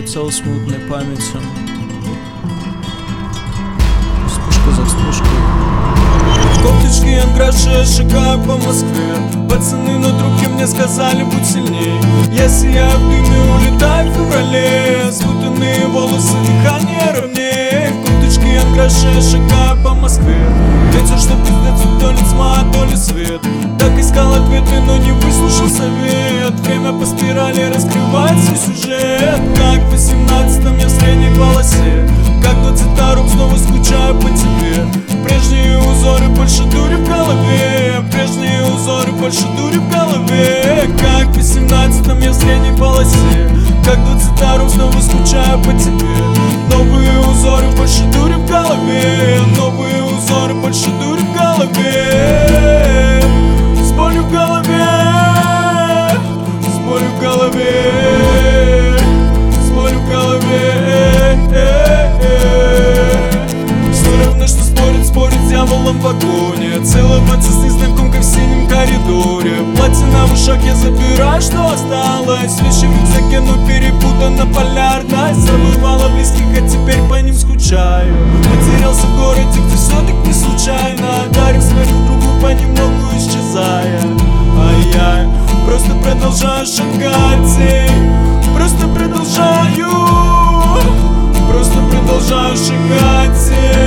мерцал смутной памятью. Вспышка за вспышкой. Кофточки от гроша, я шагаю по Москве. Пацаны на трубке мне сказали, будь сильней. Я сияю в дыме, улетаю в феврале. Спутанные волосы, дыхание ровнее. Кофточки от гроша, я шагаю по Москве. Ветер, что пиздец, то ли тьма, то ли свет. Так искал ответы, но не выслушал совет. Время по спирали раскрывает свой сюжет. Как в 18-м я в средней полосе. Как 22-м снова скучаю по тебе. Прежние узоры, больше дури в голове. Прежние узоры, больше дури в голове. Как в 18-м я в средней полосе. Как 22-м снова скучаю по тебе. Новые узоры, больше дури в голове. Новые узоры, больше дури в голове. С болью в голове. С болью в голове. С болью в голове. Все равно, что спорить с дьяволом в вагоне. Целоваться с незнакомкой в синем коридоре. Платье на ушах я забираю, что осталось. Вещи в рюкзаке, но перепутана полярность. Забывала близких, а теперь по ним скучаю. Потерялся в городе, где все так не случайно. Дарим свою другу, понемногу исчезая. А я просто продолжаю шагать, эй. Просто продолжаю шагать, эй.